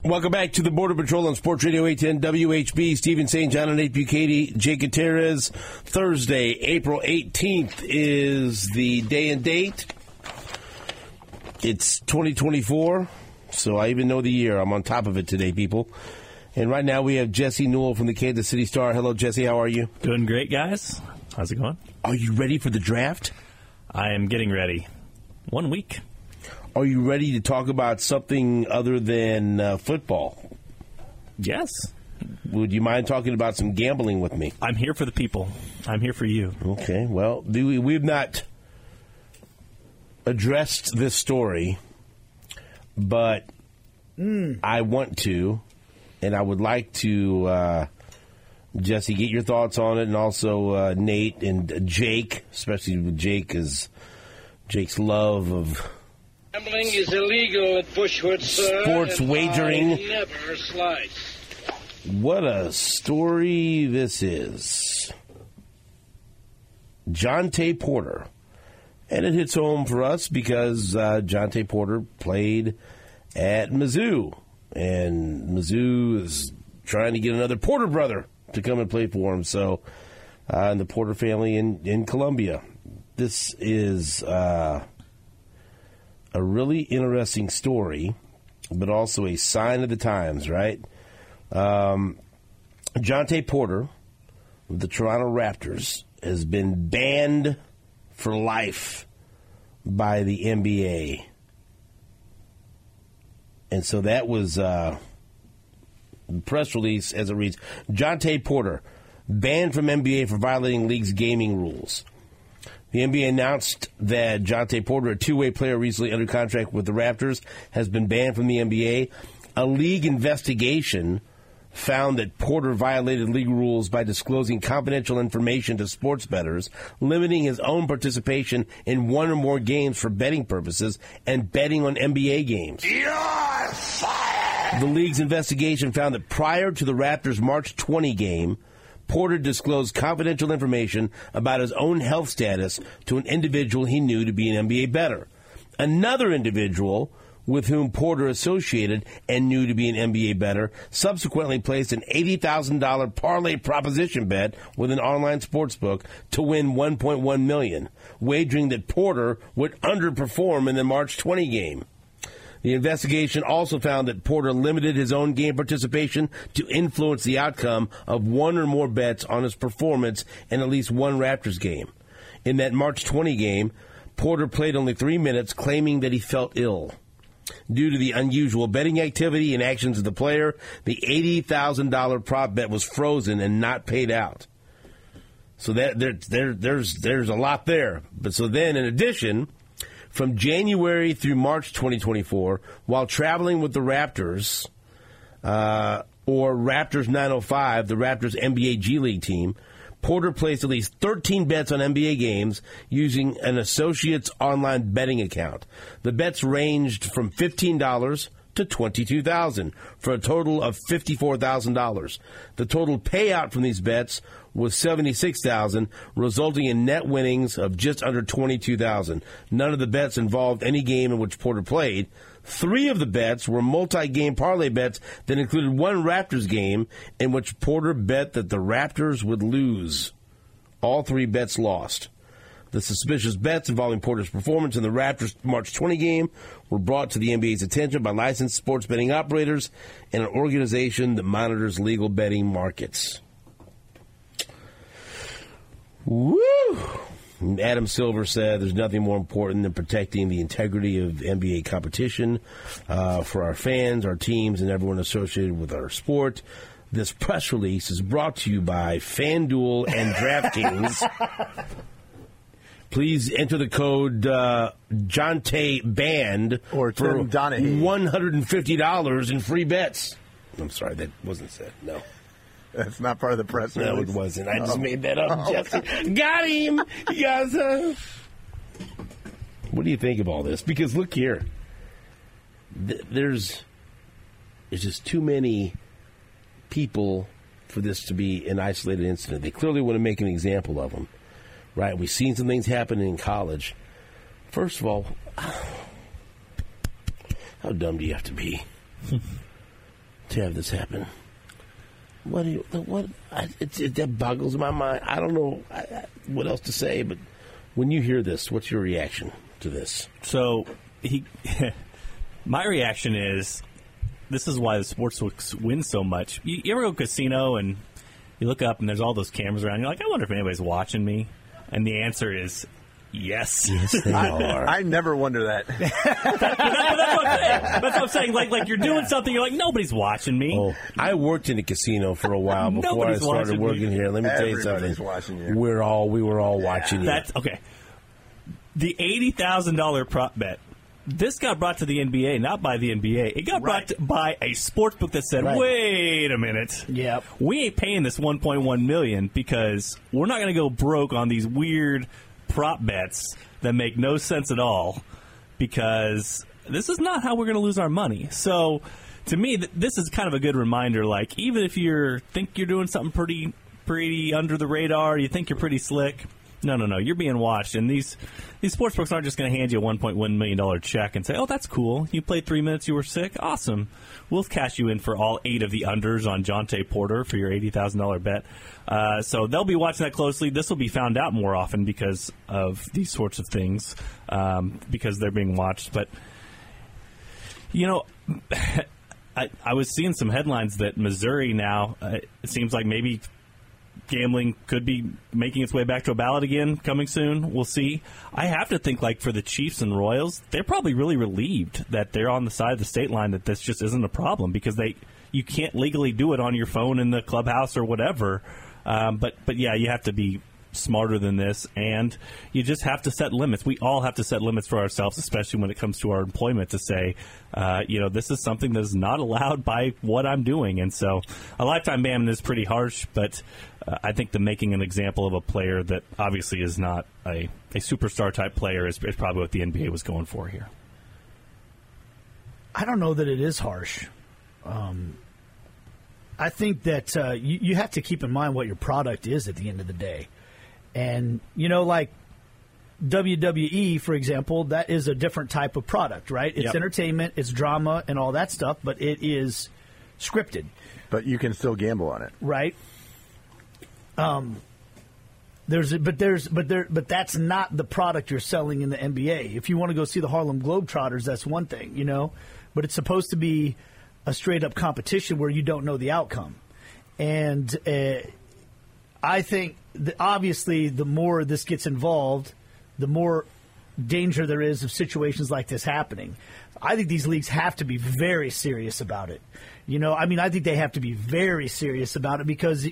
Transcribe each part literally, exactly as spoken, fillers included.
Welcome back to the Border Patrol on Sports Radio eight ten W H B. Stephen Saint John and Nate Bukaty, Jake Gutierrez. Thursday, April eighteenth is the day and date. It's twenty twenty-four, so I even know the year. I'm on top of it today, people. And right now we have Jesse Newell from the Kansas City Star. Hello, Jesse. How are you? Doing great, guys. How's it going? Are you ready for the draft? I am getting ready. One week. Are you ready to talk about something other than uh, football? Yes. Would you mind talking about some gambling with me? I'm here for the people. I'm here for you. Okay. Well, we, we've not addressed this story, but mm. I want to, and I would like to, uh, Jesse, get your thoughts on it, and also uh, Nate and Jake, especially with Jake, is Jake's love of gambling is illegal at Bushwood, sir. Sports wagering. I never slice. What a story this is. Jontay Porter. And it hits home for us because uh, Jontay Porter played at Mizzou. And Mizzou is trying to get another Porter brother to come and play for him. So, uh, and the Porter family in, in Columbia. This is uh, a really interesting story, but also a sign of the times, right? Um, Jontay Porter of the Toronto Raptors has been banned for life by the N B A. And so that was uh, the press release as it reads, Jontay Porter, banned from N B A for violating league's gaming rules. The N B A announced that Jontay Porter, a two-way player recently under contract with the Raptors, has been banned from the N B A. A league investigation found that Porter violated league rules by disclosing confidential information to sports bettors, limiting his own participation in one or more games for betting purposes, and betting on N B A games. You're fired! The league's investigation found that prior to the Raptors' March twentieth game, Porter disclosed confidential information about his own health status to an individual he knew to be an N B A bettor. Another individual with whom Porter associated and knew to be an N B A bettor subsequently placed an eighty thousand dollars parlay proposition bet with an online sportsbook to win one point one million dollars, wagering that Porter would underperform in the March twentieth game. The investigation also found that Porter limited his own game participation to influence the outcome of one or more bets on his performance in at least one Raptors game. In that March twentieth game, Porter played only three minutes, claiming that he felt ill. Due to the unusual betting activity and actions of the player, the eighty thousand dollars prop bet was frozen and not paid out. So that there, there, there's there's a lot there. But so then, in addition, from January through March twenty twenty-four, while traveling with the Raptors, uh, or Raptors nine oh five, the Raptors N B A G League team, Porter placed at least thirteen bets on N B A games using an associate's online betting account. The bets ranged from fifteen dollars to twenty-two thousand dollars for a total of fifty-four thousand dollars. The total payout from these bets was seventy-six thousand dollars, resulting in net winnings of just under twenty-two thousand dollars. None of the bets involved any game in which Porter played. Three of the bets were multi-game parlay bets that included one Raptors game in which Porter bet that the Raptors would lose. All three bets lost. The suspicious bets involving Porter's performance in the Raptors' March twentieth game were brought to the N B A's attention by licensed sports betting operators and an organization that monitors legal betting markets. Woo! Adam Silver said there's nothing more important than protecting the integrity of N B A competition uh, for our fans, our teams, and everyone associated with our sport. This press release is brought to you by FanDuel and DraftKings. Please enter the code uh, Jontay Band or for Donahue. one hundred fifty dollars in free bets. I'm sorry, that wasn't said. No. That's not part of the press release. No, it wasn't. I just oh. made that up, oh. Jesse. Got him! You guys, uh... What do you think of all this? Because look here. Th- there's, there's just too many people for this to be an isolated incident. They clearly want to make an example of them. Right? We've seen some things happen in college. First of all, how dumb do you have to be? to have this happen. What do you, what? I, it, it, that boggles my mind. I don't know I, I, what else to say, but when you hear this, what's your reaction to this? So, he, my reaction is, this is why the sportsbooks win so much. You, you ever go to a casino and you look up and there's all those cameras around, you're like, I wonder if anybody's watching me? And the answer is yes. Yes, they are. I never wonder that. that, that's, that's what I'm saying. That's what I'm saying. Like, like you're doing something, you're like, nobody's watching me. Oh, I worked in a casino for a while before Nobody's I started watching working me. here. Let me tell you Everybody's something. watching you. We're all we were all watching you. That's okay. The eighty thousand dollar prop bet. This got brought to the N B A, not by the N B A. It got brought to, by a sports book that said, Right. "Wait a minute, Yep. we ain't paying this one point one million because we're not going to go broke on these weird prop bets that make no sense at all. Because this is not how we're going to lose our money." So, to me, th- this is kind of a good reminder. Like, even if you think you're doing something pretty, pretty under the radar, you think you're pretty slick. No, no, no. You're being watched, and these these sportsbooks aren't just going to hand you a one point one million dollars check and say, "Oh, that's cool. You played three minutes. You were sick. Awesome. We'll cash you in for all eight of the unders on Jonte Porter for your eighty thousand dollars bet." Uh, so they'll be watching that closely. This will be found out more often because of these sorts of things, um, because they're being watched. But you know. I, I was seeing some headlines that Missouri now, uh, it seems like maybe gambling could be making its way back to a ballot again coming soon. We'll see. I have to think, like, for the Chiefs and Royals, they're probably really relieved that they're on the side of the state line, that this just isn't a problem, because they you can't legally do it on your phone in the clubhouse or whatever. Um, but, but, yeah, you have to be smarter than this, and you just have to set limits. We all have to set limits for ourselves, especially when it comes to our employment, to say, uh, you know, this is something that is not allowed by what I'm doing. And so a lifetime ban is pretty harsh, but uh, I think the making an example of a player that obviously is not a, a superstar type player is, is probably what the N B A was going for here. I don't know that it is harsh. Um, I think that uh, you, you have to keep in mind what your product is at the end of the day. And, you know, like W W E, for example, that is a different type of product, right? It's Yep. entertainment, it's drama, and all that stuff, but it is scripted, But you can still gamble on it. right? Um, there's, a, but there's, but there, but that's not the product you're selling in the N B A. If you want to go see the Harlem Globetrotters, that's one thing, you know. But it's supposed to be a straight up competition where you don't know the outcome, and uh, I think that obviously the more this gets involved, the more danger there is of situations like this happening. I think these leagues have to be very serious about it. You know, I mean, I think they have to be very serious about it, because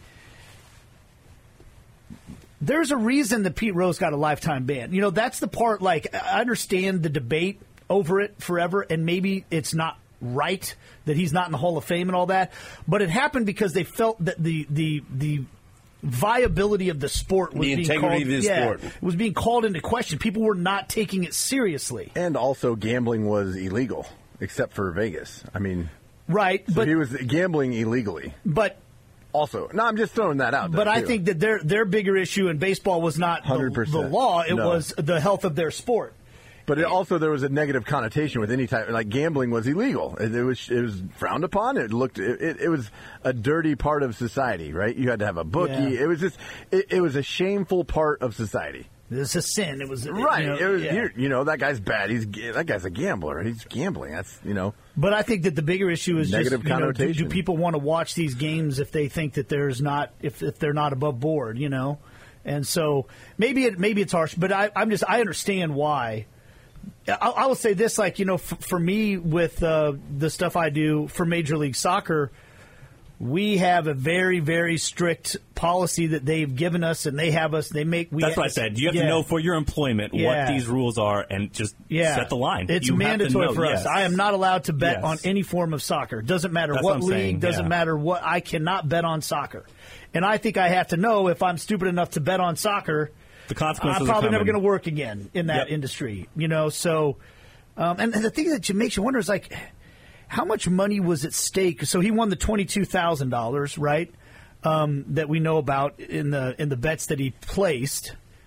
there's a reason that Pete Rose got a lifetime ban. You know, that's the part, like, I understand the debate over it forever, and maybe it's not right that he's not in the Hall of Fame and all that, but it happened because they felt that the the the viability of the sport was The being integrity called, of the yeah, sport. was being called into question. People were not taking it seriously. And also, gambling was illegal, except for Vegas. I mean, Right, so but he was gambling illegally. but Also, no, I'm just throwing that out there. but I too. think that their their bigger issue in baseball was not the, one hundred the percent. law; it No. was the health of their sport. But it also, there was a negative connotation with any type. Like, gambling was illegal. It, it was it was frowned upon. It looked it, it, it was a dirty part of society, right? You had to have a bookie. Yeah. It was just it, it was a shameful part of society. It's a sin. It was Right. You know, it was yeah. you're- you know that guy's bad. He's ga- that guy's a gambler. He's gambling. That's you know. But I think that the bigger issue is Negative just, you know, do, do connotation. people want to watch these games if they think that there's not if, if they're not above board, you know? And so maybe it maybe it's harsh, but I, I'm just I understand why. I, I will say this, like, you know, f- for me with uh, the stuff I do for Major League Soccer, we have a very, very strict policy that they've given us, and they have us. They make. We That's what I said. You have yeah. to know for your employment Yeah. what these rules are and just Yeah. set the line. It's You have to mandatory know, for us. yes. I am not allowed to bet Yes. on any form of soccer. Doesn't matter That's what, what I'm league, saying, doesn't yeah. matter what. I cannot bet on soccer. And I think I have to know if I'm stupid enough to bet on soccer, The consequences I'm are probably never coming. going to work again in that Yep. industry. You know, so um, and, and the thing that makes you wonder is, like, how much money was at stake? So he won the twenty-two thousand dollars, right? Um, that we know about in the in the bets that he placed.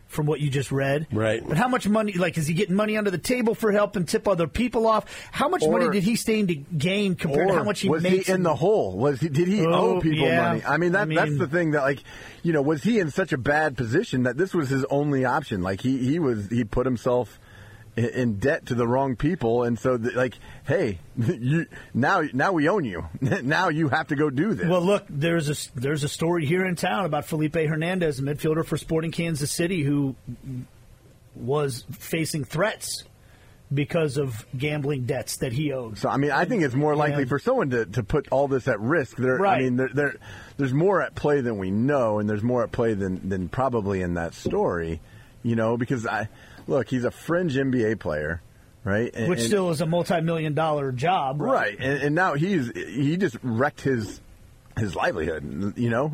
from what you just read. Right. But how much money, like, is he getting money under the table for helping tip other people off? How much Or- money did he stand to gain compared Or to how much he was makes? he in the hole? Was he? Did he Oh, owe people yeah. money? I mean, that I mean- that's the thing that, like, you know, was he in such a bad position that this was his only option? Like, he he was he put himself in, in debt to the wrong people, and so th- like, hey, you now now we own you. Now you have to go do this. Well, look, there's a there's a story here in town about Felipe Hernandez, a midfielder for Sporting Kansas City, who was facing threats because of gambling debts that he owed. So I mean, I think it's more likely And- for someone to, to put all this at risk. There, Right. I mean, there, there, there's more at play than we know, and there's more at play than, than probably in that story. You know, because I look, he's a fringe N B A player, right? And, Which and- still is a multi-million dollar job, right? right, and, and now he's he just wrecked his his livelihood. You know,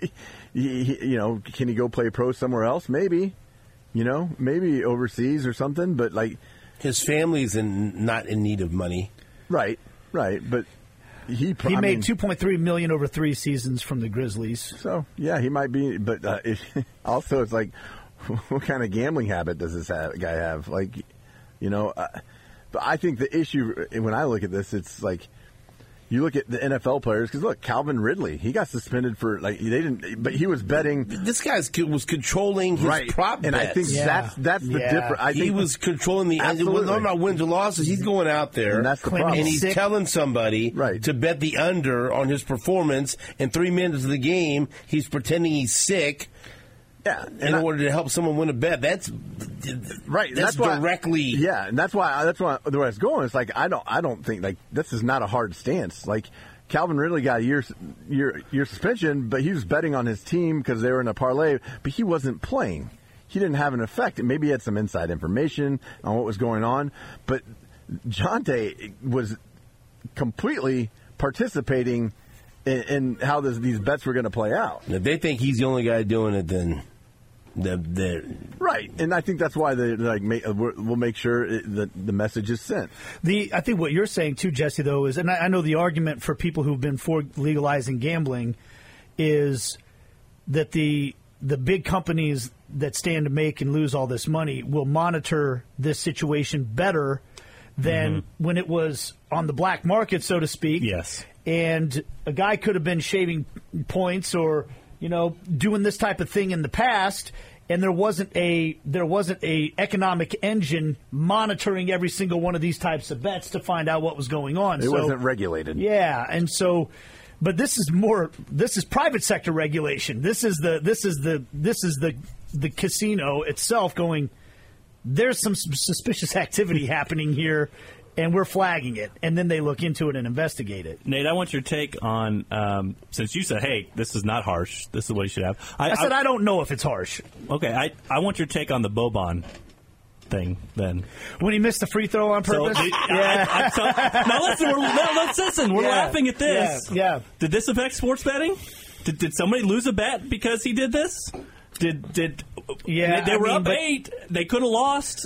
he, he, you know, can he go play pro somewhere else? Maybe, you know, maybe overseas or something. But like, His family's in not in need of money. right, right, but. He, pro- He I made mean, two point three million dollars over three seasons from the Grizzlies. So yeah, he might be, but uh, it, also it's like, what kind of gambling habit does this have, guy have? Like, you know, uh, but I think the issue when I look at this, it's like you look at the N F L players because look, Calvin Ridley, he got suspended for like they didn't, but he was betting This guy was controlling his right, prop and bets. I think Yeah. that's that's the Yeah. difference. I he think was controlling the. Absolutely. We're talking about wins or losses. He's going out there, And that's the Claiming problem. and he's sick. telling somebody Right. to bet the under on his performance. And three minutes of the game, he's pretending he's sick yeah, in and I- order to help someone win a bet. That's right. and That's, why, directly. yeah, and that's why that's why the way it's going. It's like I don't I don't think like this is not a hard stance. Like Calvin Ridley got a year year year suspension, but he was betting on his team because they were in a parlay, but he wasn't playing. He didn't have an effect. Maybe he had some inside information on what was going on, but Jonte was completely participating in, in how this, these bets were going to play out. If they think he's the only guy doing it, then the the Right, and I think that's why they like make, uh, we're- we'll make sure it, the the message is sent. The I think what you're saying too, Jesse, though, is, and I, I know the argument for people who've been for legalizing gambling is that the the big companies that stand to make and lose all this money will monitor this situation better than Mm-hmm. when it was on the black market, so to speak. Yes. And a guy could have been shaving points or, you know, doing this type of thing in the past, and there wasn't a there wasn't a economic engine monitoring every single one of these types of bets to find out what was going on. It So- wasn't regulated. yeah, and so, but this is more. This is private sector regulation. This is the. This is the. This is the. The casino itself going. There's some sus- suspicious activity happening here, and we're flagging it. And then they look into it and investigate it. Nate, I want your take on, um, since you said, hey, this is not harsh, this is what you should have. I said I don't know if it's harsh. Okay, I, I want your take on the Boban thing then. When he missed the free throw on So, purpose. I, I, I, so, now listen, we're, no, let's listen. We're Yeah. laughing at this. Yeah, yeah. Did this affect sports betting? Did, did somebody lose a bet because he did this? Did did Yeah, They, they I were mean, up but- eight. They could have lost.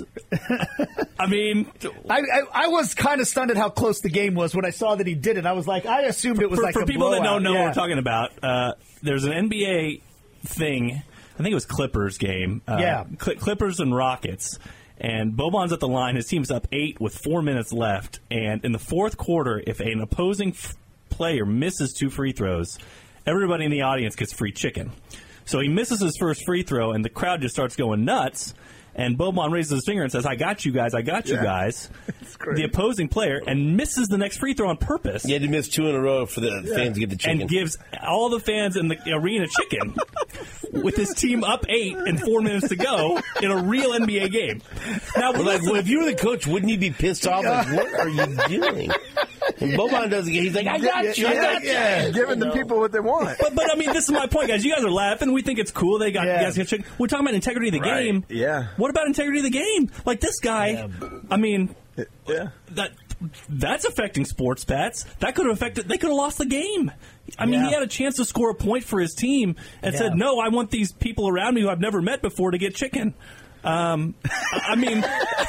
I mean, I, I, I was kind of stunned at how close the game was when I saw that he did it. I was like, I assumed it was for, like for a people that blowout. don't know Yeah. what we're talking about, uh, there's an N B A thing. I think it was Clippers game. Uh, Yeah. Cl- Clippers and Rockets. And Boban's at the line. His team's up eight with four minutes left. And in the fourth quarter, if an opposing f- player misses two free throws, everybody in the audience gets free chicken. So he misses his first free throw, and the crowd just starts going nuts. And Boban raises his finger and says, I got you guys, I got you Yeah. guys. crazy. The opposing player, and misses the next free throw on purpose. he had to miss two in a row for the fans to get the chicken. And gives all the fans in the arena chicken with his team up eight and four minutes to go in a real N B A game. Now, We're like, listen, well, if you were the coach, wouldn't you be pissed off? Like, what are you doing? And Boban doesn't get. He's like, I got you, I got you. yeah, giving the people what they want. but, but I mean, this is my point, guys. You guys are laughing. We think it's cool. They got Yeah. you guys get chicken. We're talking about integrity of the Right. game. Yeah. What about integrity of the game? Like this guy. I mean, Yeah. that that's affecting sports bets. That could have affected. They could have lost the game. I mean, Yeah. he had a chance to score a point for his team and Yeah. said, "No, I want these people around me who I've never met before to get chicken." Um, I mean,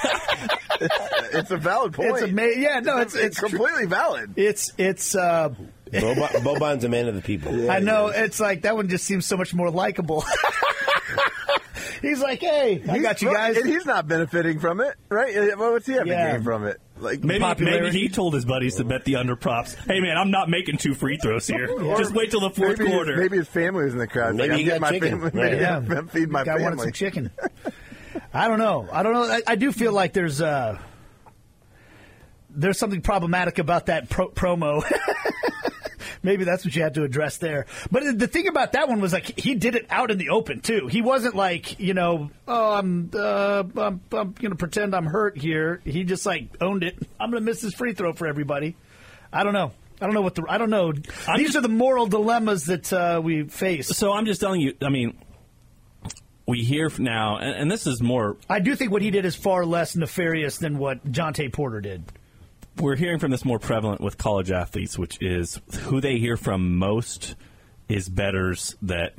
It's a valid point. It's ama- yeah, no, it's- it's true. completely valid. It's it's. Uh, Boban, Boban's a man of the people. I know it's like that one just seems so much more likable. He's like, hey, I He's- got you well, guys. and he's not benefiting from it, right? Uh, Well, what's he having Yeah. gain from it? Like Maybe, maybe popularity. he told his buddies to bet the under props. Hey, man, I'm not making two free throws here. Just wait till the fourth maybe quarter. His, maybe his family was in the crowd. Maybe like, he I'm got getting chicken. my family. Yeah. Maybe I'm feeding my Guy wanted family. some chicken. I don't know. I don't know. I, I do feel like there's uh, there's something problematic about that pro- promo. Maybe that's what you had to address there. But the thing about that one was like he did it out in the open too. He wasn't like, you know, oh, I'm uh, I'm, I'm going to pretend I'm hurt here. He just like owned it. I'm going to miss this free throw for everybody. I don't know. I don't know what the I don't know. I'm These just- are the moral dilemmas that uh, we face. So I'm just telling you, I mean, we hear now, and, and this is more, I do think what he did is far less nefarious than what Jonte Porter did. we're hearing from this more prevalent with college athletes, which is who they hear from most is bettors that,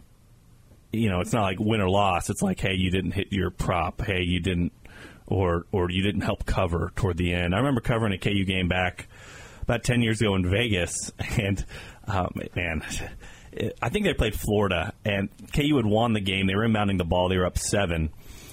you know, it's not like win or loss. It's like, hey, you didn't hit your prop. Hey, you didn't, or or you didn't help cover toward the end. I remember covering a K U game back about ten years ago in Vegas, and um, man, it, I think they played Florida, and K U had won the game. They were inbounding the ball. They were up seven,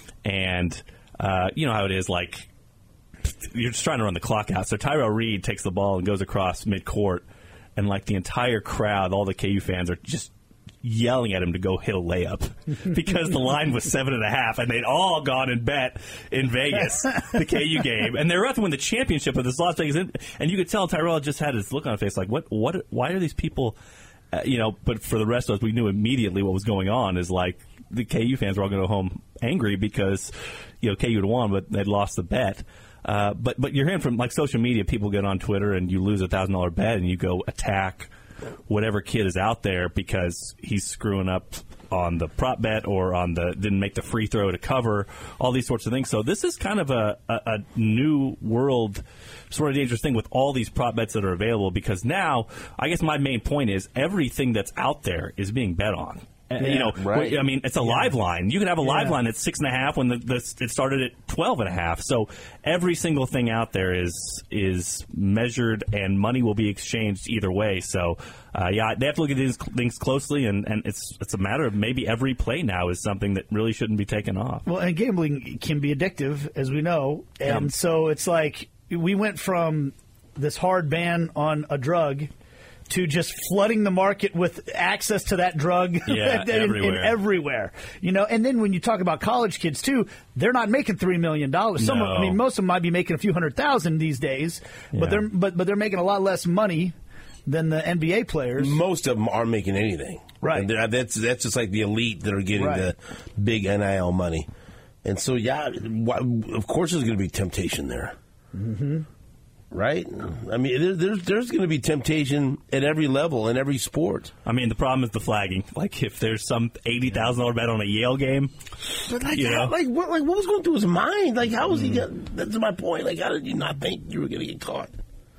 and uh, you know how it is, like, you're just trying to run the clock out. So Tyrell Reed takes the ball and goes across midcourt, and like the entire crowd, all the K U fans are just yelling at him to go hit a layup because the line was seven and a half, and they'd all gone and bet in Vegas the K U game, and they were about to win the championship of this Las Vegas. And you could tell Tyrell just had his look on his face, like, what, what, why are these people, uh, you know? But for the rest of us, we knew immediately what was going on. Is like the K U fans were all going to go home angry because, you know, K U had won, but they'd lost the bet. Uh, but but you're hearing from, like, social media, people get on Twitter and you lose a thousand dollar bet and you go attack whatever kid is out there because he's screwing up on the prop bet or on the didn't make the free throw to cover, all these sorts of things. So this is kind of a, a, a new world sort of dangerous thing with all these prop bets that are available, because now I guess my main point is everything that's out there is being bet on. Uh, you know, right. I mean, it's a live line. You can have a live Yeah. line that's six and a half when the, the it started at twelve and a half. So every single thing out there is is measured, and money will be exchanged either way. So uh, yeah, they have to look at these things closely, and, and it's it's a matter of maybe every play now is something that really shouldn't be taken off. Well, and gambling can be addictive, as we know. And Yeah. so it's like we went from this hard ban on a drug to just flooding the market with access to that drug Yeah, in, in everywhere. everywhere. You know, and then when you talk about college kids too, they're not making three million dollars. Some, of- I No. mean, most of them might be making a few hundred thousand these days, Yeah. but they're but but they're making a lot less money than the N B A players. Most of them aren't making anything. Right. And they're- that's that's just like the elite that are getting Right. the big N I L money. And so, yeah, why- of course there's going to be temptation there. Mm-hmm. Right? I mean, there, there's there's going to be temptation at every level in every sport. I mean, the problem is the flagging. Like, if there's some eighty thousand dollar bet on a Yale game, But like, You how- know? like, what, like, what was going through his mind? Like, how was he? Get, that's my point. Like, how did you not think you were going to get caught?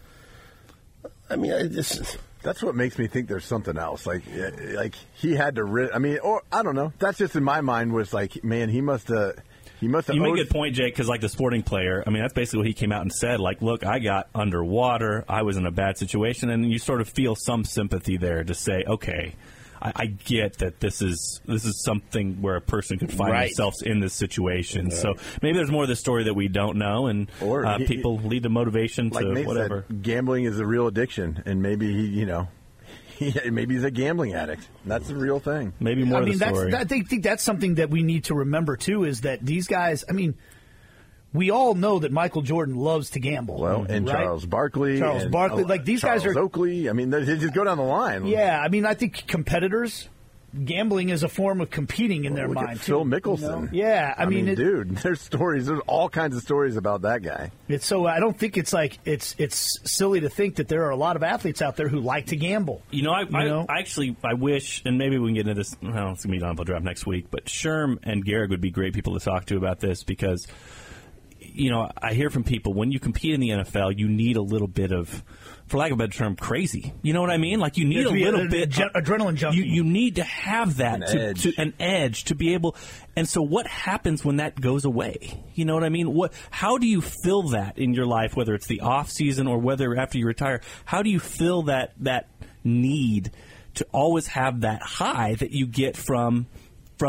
I mean, I just. That's what makes me think there's something else. Like, yeah, like he had to. Ri- I mean, or I don't know. That's just in my mind was like, man, he must have. He must have. you make a owed- good point, Jake, because like the sporting player, I mean, that's basically what he came out and said. Like, look, I got underwater. I was in a bad situation. And you sort of feel some sympathy there to say, okay, I, I get that this is this is something where a person could find Right. themselves in this situation. So maybe there's more of the story that we don't know, and Or uh, he- people lead to motivation like to Nate whatever. said, gambling is a real addiction, and maybe he, you know, he, maybe he's a gambling addict. That's the real thing. Maybe more I mean, of the that's, story. I think, think that's something that we need to remember too. Is that these guys? I mean, we all know that Michael Jordan loves to gamble. Well, and right? Charles Barkley, Charles and, Barkley, uh, like these Charles guys are. Oakley. I mean, they they just go down the line. Yeah, I mean, I think competitors, gambling is a form of competing in their Look at mind. Phil too, Mickelson. you know? Yeah, I, I mean, mean, it, dude, there's stories. There's all kinds of stories about that guy. it's so I don't think it's like it's it's silly to think that there are a lot of athletes out there who like to gamble. You know, I, I, know? I actually I wish, and maybe we can get into this. Well, it's gonna be on the draft next week, but Sherm and Garrick would be great people to talk to about this because, you know, I hear from people when you compete in the N F L, you need a little bit of, for lack of a better term, crazy. You know what I mean? Like you need have a to be little an bit adre- adrenaline junkie. You, you need to have that An to, edge. to an edge to be able. And so, what happens when that goes away? You know what I mean? What? How do you fill that in your life? Whether it's the off season or whether after you retire, how do you fill that that need to always have that high that you get from from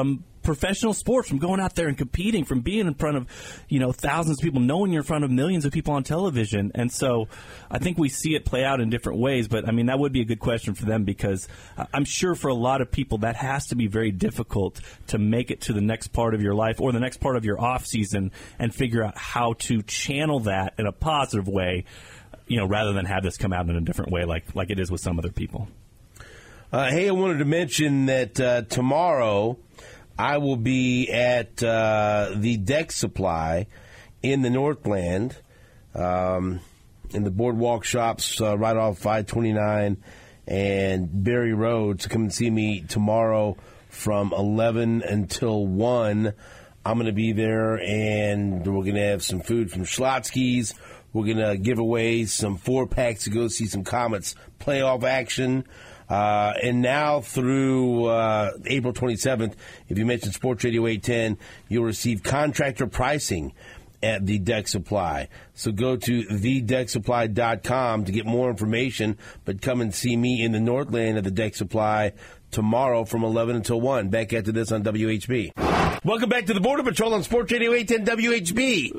professional sports, from going out there and competing, from being in front of, you know, thousands of people, knowing you're in front of millions of people on television. And so I think we see it play out in different ways. But, I mean, that would be a good question for them, because I'm sure for a lot of people that has to be very difficult to make it to the next part of your life or the next part of your off season and figure out how to channel that in a positive way, you know, rather than have this come out in a different way like, like it is with some other people. Uh, hey, I wanted to mention that uh, tomorrow I will be at uh, the Deck Supply in the Northland, um, in the Boardwalk Shops uh, right off five twenty-nine and Berry Road. So come and see me tomorrow from eleven until one. I'm going to be there, and we're going to have some food from Schlotzsky's. We're going to give away some four-packs to go see some Comets playoff action. Uh, and now through uh, April twenty-seventh, if you mention Sports Radio eight ten, you'll receive contractor pricing at the Deck Supply. So go to the deck supply dot com to get more information, but come and see me in the Northland at the Deck Supply tomorrow from eleven until one. Back after this on W H B. Welcome back to the Border Patrol on Sports Radio eight ten W H B.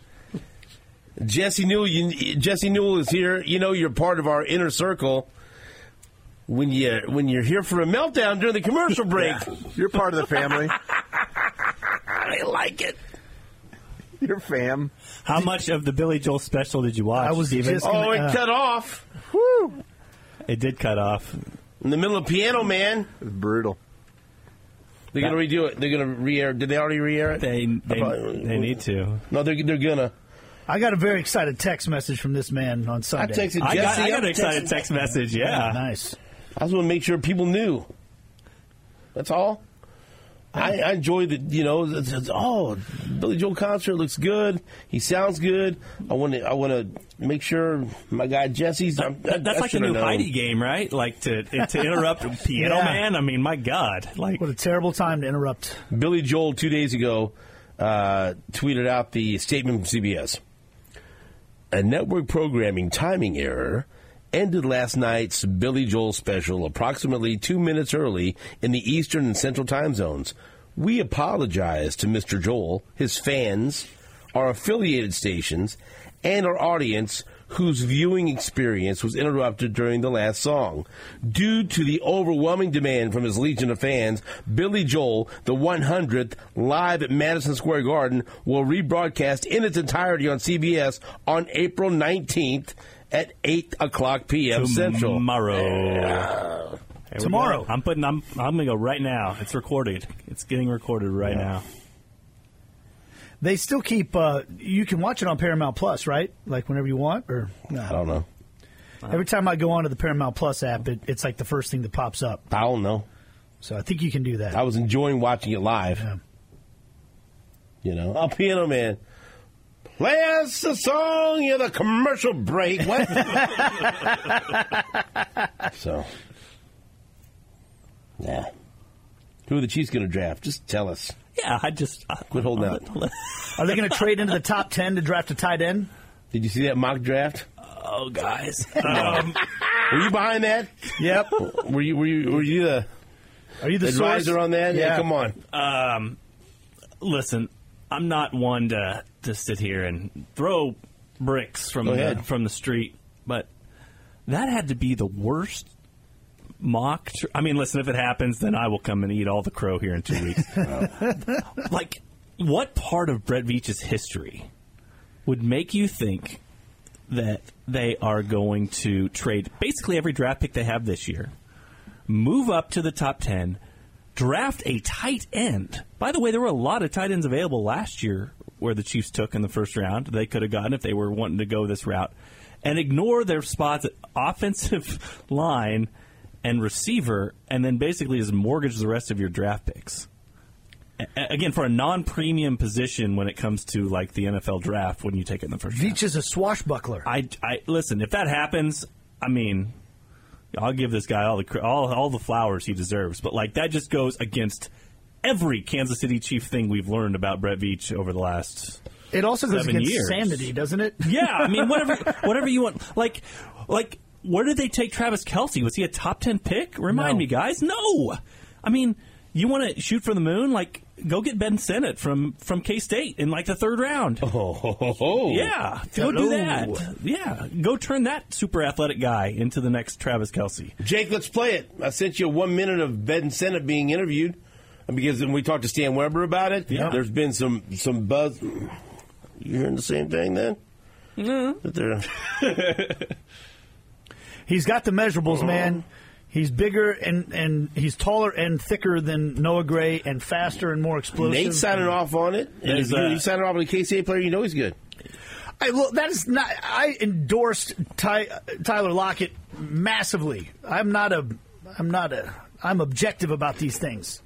Jesse Newell, you, Jesse Newell is here. You know you're part of our inner circle when you when you're here for a meltdown during the commercial break. Yeah, you're part of the family. I like it. You're fam. How much of the Billy Joel special did you watch, I was Steven? just- Oh, it uh, cut off Woo! It did cut off. in the middle of Piano Man. It was brutal. They're going to redo it. They're going to re-air. Did they already re-air it? They they, probably- they need to. No, they're they're gonna. I got a very excited text message from this man on I Sunday. texted I Jesse. got, I got I'm an excited texting- text message, yeah. Nice. I just want to make sure people knew. That's all. I, I enjoy the, you know, it's, it's, oh, Billy Joel concert looks good. He sounds good. I want to, I want to make sure my guy Jesse's. I'm, That- that's I like the should've new known. Heidi game, right? Like to to interrupt Piano Yeah. Man. I mean, my God, like What a terrible time to interrupt. Billy Joel two days ago uh, tweeted out the statement from C B S. A network programming timing error ended last night's Billy Joel special approximately two minutes early in the Eastern and Central time zones. We apologize to Mister Joel, his fans, our affiliated stations, and our audience whose viewing experience was interrupted during the last song. Due to the overwhelming demand from his legion of fans, Billy Joel, the one hundredth, live at Madison Square Garden, will rebroadcast in its entirety on C B S on April nineteenth at eight o'clock p.m. Central. tomorrow. Here we Tomorrow. go. I'm putting. I'm. I'm gonna go right now. It's recorded. It's getting recorded right now. They still keep. Uh, you can watch it on Paramount Plus, right? Like whenever you want, or no? I don't know. Every time I go onto the Paramount Plus app, it, it's like the first thing that pops up. I don't know. So I think you can do that. I was enjoying watching it live. Yeah. You know, oh, Piano Man. Play us a song, you're the commercial break. What? So, yeah. Who are the Chiefs going to draft? Just tell us. Yeah, I just I, Quit holding out. Are they going to trade into the top ten to draft a tight end? Did you see that mock draft? Oh, guys. Um, Were you behind that? Yep. Were you? Were you? Were you the Are you the advisor source? on that? Yeah. Come on. um, listen, I'm not one to to sit here and throw bricks from Go the, ahead. from the street, but that had to be the worst mock. Tr- I mean, listen, if it happens, then I will come and eat all the crow here in two weeks. Like, what part of Brett Veach's history would make you think that they are going to trade basically every draft pick they have this year, move up to the top ten, draft a tight end? By the way, there were a lot of tight ends available last year where the Chiefs took in the first round. They could have gotten if they were wanting to go this route, and ignore their spots at offensive line and receiver, and then basically just mortgage the rest of your draft picks. A- Again, for a non-premium position when it comes to like the N F L draft, when you take it in the first round. Veach is a swashbuckler. I, I listen. If that happens, I mean, I'll give this guy all the cre- all all the flowers he deserves. But like that just goes against every Kansas City Chief thing we've learned about Brett Veach over the last. It also goes Seven against years. sanity, doesn't it? Yeah, I mean, whatever whatever you want. Like, like where did they take Travis Kelce? Was he a top ten pick? Remind No. me, guys. No, I mean, you want to shoot for the moon? Like, go get Ben Sinnott from, from K-State in like the third round. Oh, ho, ho, ho. Yeah, go do that. Yeah, go turn that super athletic guy into the next Travis Kelce. Jake, let's play it. I sent you one minute of Ben Sinnott being interviewed because when we talked to Stan Weber about it, Yeah. there's been some, some buzz. You hearing the same thing then? No. That they're- He's got the measurables, man. He's bigger and, and he's taller and thicker than Noah Gray and faster and more explosive. Nate's signing off on it. And There's, if you, uh, you signing off on a K-State player, you know he's good. I, well, that is not. I endorsed Ty, Tyler Lockett massively. I'm not a. I'm not a. I'm objective about these things.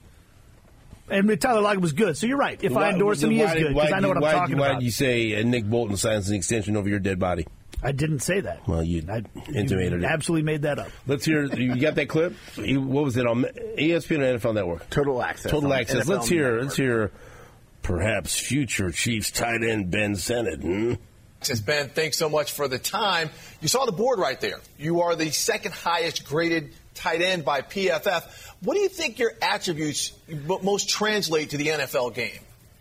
And Tyler Lockett was good, so you're right. If Why- I endorse him, then he why is did- good why because I know did- what I'm why- talking why about. did you say uh, Nick Bolton signs an extension over your dead body? I didn't say that. Well, you I, intimated you it. Absolutely made that up. Let's hear. You got that clip? You- What was it on E S P N or N F L Network? Total access. Total on access. N F L Let's hear. Network. Let's hear. Perhaps future Chiefs tight end Ben Sinnott. Hmm? Says Ben, thanks so much for the time. You saw the board right there. You are the second highest graded tight end by P F F. What do you think your attributes most translate to the N F L game?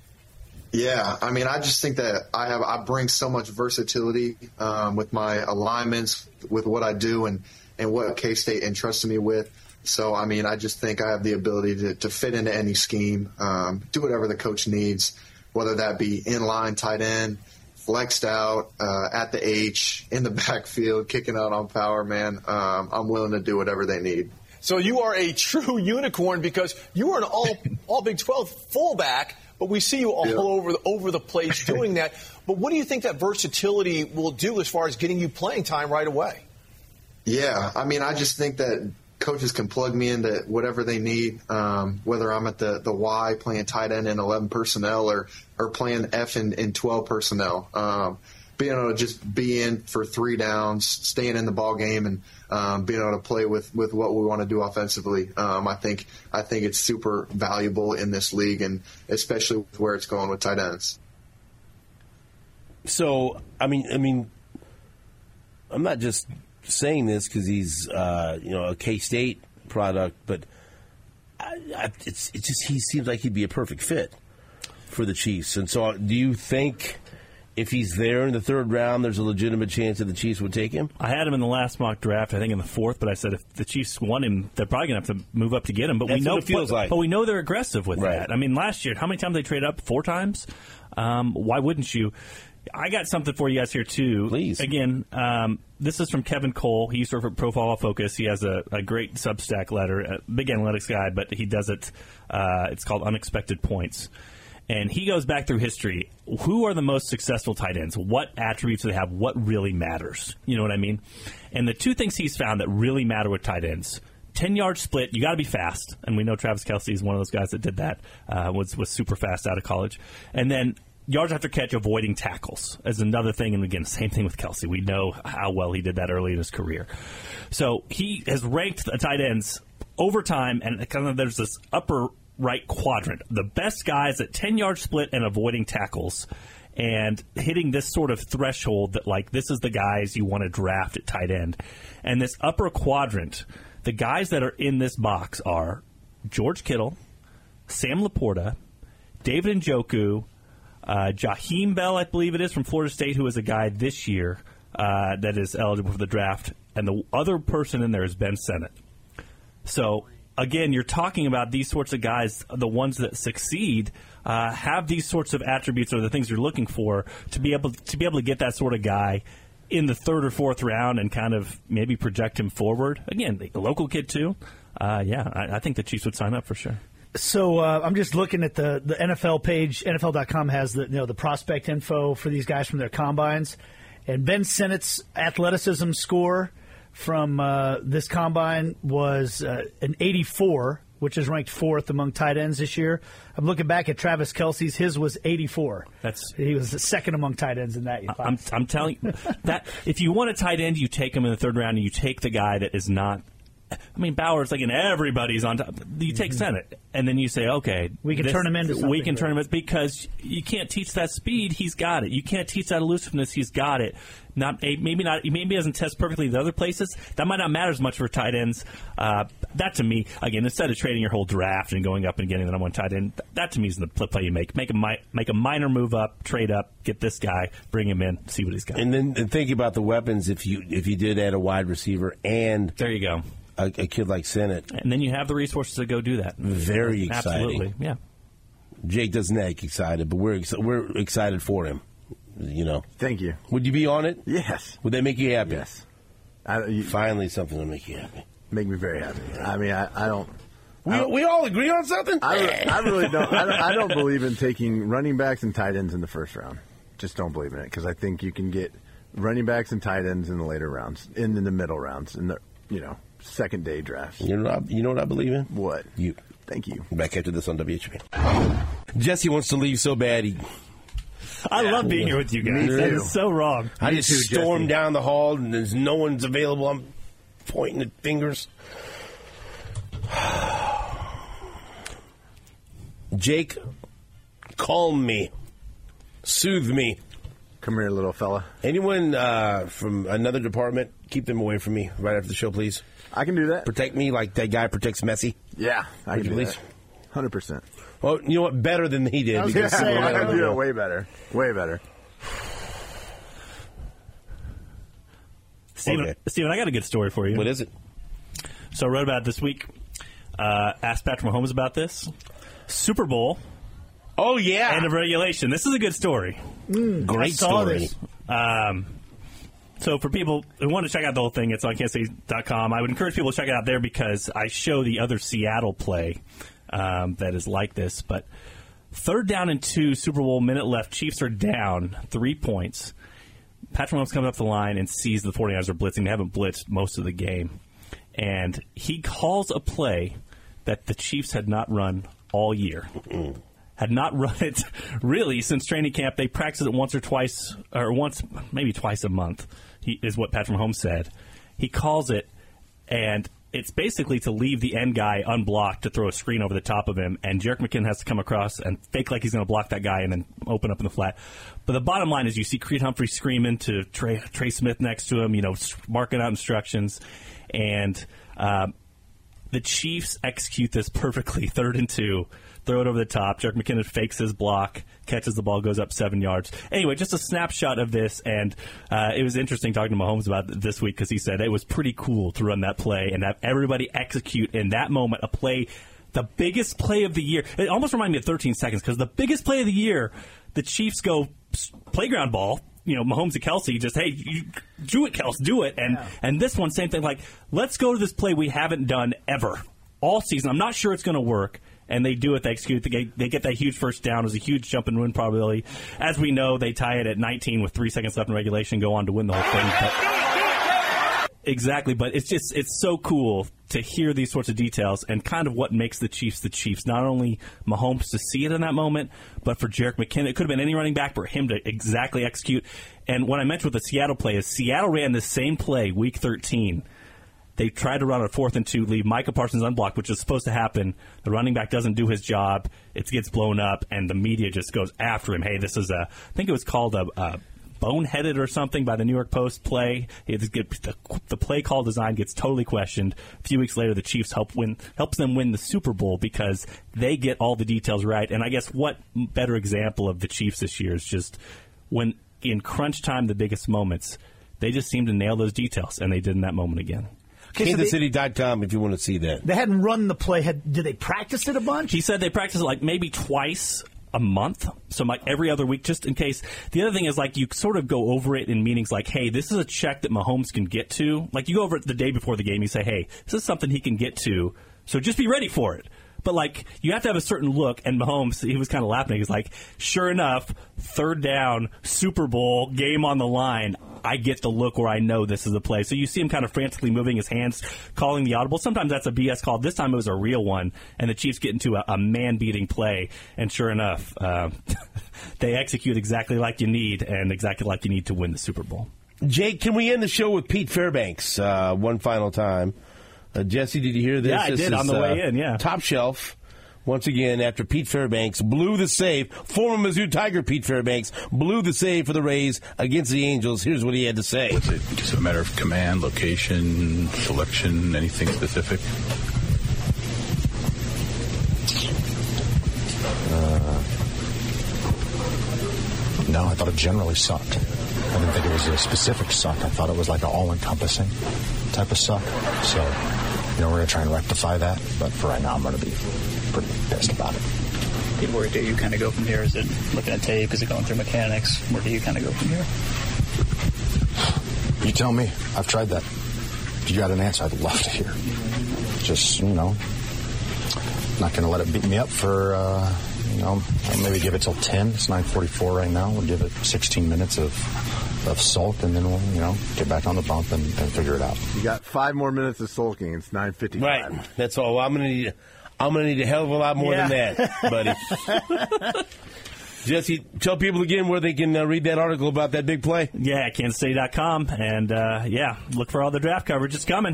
Yeah, I mean, I just think that I have I bring so much versatility um, with my alignments, with what I do, and and what K-State entrusted me with. So, I mean, I just think I have the ability to, to fit into any scheme, um, do whatever the coach needs, whether that be inline tight end, flexed out, uh, at the H, in the backfield, kicking out on power, man. Um, I'm willing to do whatever they need. So you are a true unicorn because you are an all all Big twelve fullback, but we see you all Yeah. over the, over the place doing that. But what do you think that versatility will do as far as getting you playing time right away? Yeah, I mean, I just think that coaches can plug me into whatever they need, um, whether I'm at the, the Y playing tight end in eleven personnel or, or playing F in, in twelve personnel. Um, being able to just be in for three downs, staying in the ball game, and um, being able to play with, with what we want to do offensively. Um, I think I think it's super valuable in this league, and especially with where it's going with tight ends. So, I mean, I mean, I'm not just saying this because he's, uh, you know, a K-State product, but I, I, it's it just he seems like he'd be a perfect fit for the Chiefs. And so, do you think if he's there in the third round, there's a legitimate chance that the Chiefs would take him? I had him in the last mock draft, I think in the fourth, but I said if the Chiefs want him, they're probably going to have to move up to get him. But That's we know what it feels but, like. but we know they're aggressive with Right. that. I mean, last year, how many times they traded up? Four times. Um, why wouldn't you? I got something for you guys here too. Please. Again, um, this is from Kevin Cole. He used to work for Pro Football Focus. He has a, a great Substack letter, a big analytics guy, but he does it. Uh, it's called Unexpected Points. And he goes back through history. Who are the most successful tight ends? What attributes do they have? What really matters? You know what I mean? And the two things he's found that really matter with tight ends: ten-yard split. You got to be fast, and we know Travis Kelce is one of those guys that did that. Uh, was was super fast out of college, and then yards after catch, avoiding tackles is another thing. And again, same thing with Kelce. We know how well he did that early in his career. So he has ranked the tight ends over time, and kind of there's this upper right quadrant. The best guys at ten-yard split and avoiding tackles and hitting this sort of threshold that, like, this is the guys you want to draft at tight end. And this upper quadrant, the guys that are in this box are George Kittle, Sam Laporta, David Njoku, uh, Jaheim Bell, I believe it is, from Florida State, who is a guy this year uh, that is eligible for the draft. And the other person in there is Ben Sinnott. So, again, you're talking about these sorts of guys, the ones that succeed, uh, have these sorts of attributes or the things you're looking for to be able to be able to get that sort of guy in the third or fourth round and kind of maybe project him forward. Again, the local kid too. Uh, yeah, I, I think the Chiefs would sign up for sure. So uh, I'm just looking at the, the N F L page. N F L dot com has the you know the prospect info for these guys from their combines, and Ben Sinnott's athleticism score from uh, this combine was uh, an eighty-four, which is ranked fourth among tight ends this year. I'm looking back at Travis Kelce's; his was eighty-four. That's he was the second among tight ends in that. I'm, I'm telling you that if you want a tight end, you take him in the third round, and you take the guy that is not I mean, Bauer's like, and everybody's on top. You take Senate, and then you say, okay, We can this- turn him into something We can turn him great. into, because you can't teach that speed. He's got it. You can't teach that elusiveness. He's got it. Not maybe not. Maybe he doesn't test perfectly the other places. That might not matter as much for tight ends. Uh, that to me, again, instead of trading your whole draft and going up and getting the number one tight end, that to me is the pl- play you make. Make a mi- make a minor move up, trade up, get this guy, bring him in, see what he's got. And then and think about the weapons if you if you did add a wide receiver and there you go. a, a kid like Sennett. And then you have the resources to go do that. Very exciting. Absolutely, yeah. Jake doesn't act excited, but we're ex- we're excited for him. You know. Thank you. Would you be on it? Yes. Would that make you happy? Yes. I, you Finally, something to make you happy. make me very happy. I mean, I, I don't. We, I, we all agree on something? I, re- I really don't I, don't. I don't believe in taking running backs and tight ends in the first round. Just don't believe in it because I think you can get running backs and tight ends in the later rounds, in, in the middle rounds, in the you know second day drafts. You know, what I, you know what I believe in? What? You. Thank you. Back after this on W H B. Jesse wants to leave so bad. He, I love being here with you guys. Me That too. is so wrong. I just too, storm Jesse. down the hall and there's no one's available. I'm pointing at fingers. Jake, calm me. Soothe me. Come here, little fella. Anyone uh, from another department, keep them away from me right after the show, please. I can do that. Protect me like that guy protects Messi. Yeah, I Would can you do please? that. Hundred percent. Well, you know what? Better than he did. I was because gonna say, people I let can him do go. it way better. Way better. Steven, Okay. Steven, I got a good story for you. What is it? So I wrote about it this week. Uh, asked Patrick Mahomes about this. Super Bowl, Oh, yeah. end of regulation. This is a good story. Great I saw story. this. Um, so for people who want to check out the whole thing, it's on kansas city dot com. I would encourage people to check it out there because I show the other Seattle play um, that is like this. But third down and two, Super Bowl, minute left. Chiefs are down three points. Patrick Mahomes comes up the line and sees the 49ers are blitzing. They haven't blitzed most of the game. And he calls a play that the Chiefs had not run all year. Had not run it really since training camp. They practice it once or twice, or once, maybe twice a month, he, is what Patrick Mahomes said. He calls it, and it's basically to leave the end guy unblocked to throw a screen over the top of him, and Jerick McKinnon has to come across and fake like he's going to block that guy and then open up in the flat. But the bottom line is you see Creed Humphrey screaming to Trey, Trey Smith next to him, you know, marking out instructions, and um, the Chiefs execute this perfectly, third and two. Throw it over the top. Jerick McKinnon fakes his block, catches the ball, goes up seven yards. Anyway, just a snapshot of this, and uh, it was interesting talking to Mahomes about it this week because he said it was pretty cool to run that play and have everybody execute in that moment a play, the biggest play of the year. It almost reminded me of thirteen seconds because the biggest play of the year, the Chiefs go playground ball. You know, Mahomes and Kelsey just, hey, you, do it, Kels, do it. And, Yeah. and this one, same thing, like, let's go to this play we haven't done ever, all season. I'm not sure it's going to work. And they do it. They execute. They get, they get that huge first down. It was a huge jump and win probability. As we know, they tie it at nineteen with three seconds left in regulation, go on to win the whole thing. But, exactly. But it's just it's so cool to hear these sorts of details and kind of what makes the Chiefs the Chiefs. Not only Mahomes to see it in that moment, but for Jerick McKinnon. It could have been any running back for him to exactly execute. And what I mentioned with the Seattle play is Seattle ran the same play week thirteen. They tried to run a fourth and two, leave Micah Parsons unblocked, which is supposed to happen. The running back doesn't do his job. It gets blown up, and the media just goes after him. Hey, this is a, I think it was called a, a boneheaded or something by the New York Post play. It's, the, the play call design gets totally questioned. A few weeks later, the Chiefs help win, helps them win the Super Bowl because they get all the details right. And I guess what better example of the Chiefs this year is just when in crunch time, the biggest moments, they just seem to nail those details, and they did in that moment again. Okay, so they- kansas city dot com if you want to see that. They hadn't run the play. Had did they practice it a bunch? He said they practice it like maybe twice a month, so like every other week, just in case. The other thing is like you sort of go over it in meetings like, hey, this is a check that Mahomes can get to. Like you go over it the day before the game, you say, hey, this is something he can get to, so just be ready for it. But, like, you have to have a certain look, and Mahomes, he was kind of laughing. He was like, sure enough, third down, Super Bowl, game on the line, I get the look where I know this is the play. So you see him kind of frantically moving his hands, calling the audible. Sometimes that's a B S call. This time it was a real one, and the Chiefs get into a, a man-beating play, and sure enough, uh, they execute exactly like you need and exactly like you need to win the Super Bowl. Jake, can we end the show with Pete Fairbanks uh, one final time? Uh, Jesse, did you hear this? Yeah, I this did is, on the uh, way in, yeah. Top shelf. Once again, after Pete Fairbanks blew the save, former Mizzou Tiger Pete Fairbanks blew the save for the Rays against the Angels. Here's what he had to say. Is it just a matter of command, location, selection, anything specific? Uh, no, I thought it generally sucked. I didn't think it was a specific suck. I thought it was like an all-encompassing type of suck. So, you know, we're going to try and rectify that. But for right now, I'm going to be pretty pissed about it. Pete, where do you kind of go from here? Is it looking at tape? Is it going through mechanics? Where do you kind of go from here? You tell me. I've tried that. If you got an answer, I'd love to hear. Just, you know, not going to let it beat me up for, uh, you know, I'll maybe give it till ten. It's nine forty-four right now. We'll give it sixteen minutes of of sulk, and then we'll, you know, get back on the bump and, and figure it out. You got five more minutes of sulking. It's nine fifty-five. Right. That's all. I'm going to need. I'm going to need a hell of a lot more Yeah. than that, buddy. Jesse, tell people again where they can uh, read that article about that big play. Yeah, kansas city dot com. And, uh, yeah, look for all the draft coverage. It's coming.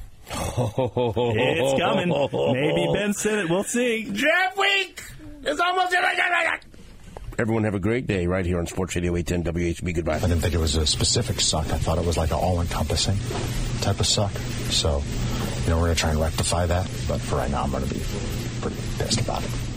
It's coming. Maybe Ben Sinnott. We'll see. Draft week is almost. Everyone have a great day right here on Sports Radio eight ten W H B. Goodbye. I didn't think it was a specific suck. I thought it was like an all-encompassing type of suck. So, you know, we're going to try and rectify that. But for right now, I'm going to be pretty pissed about it.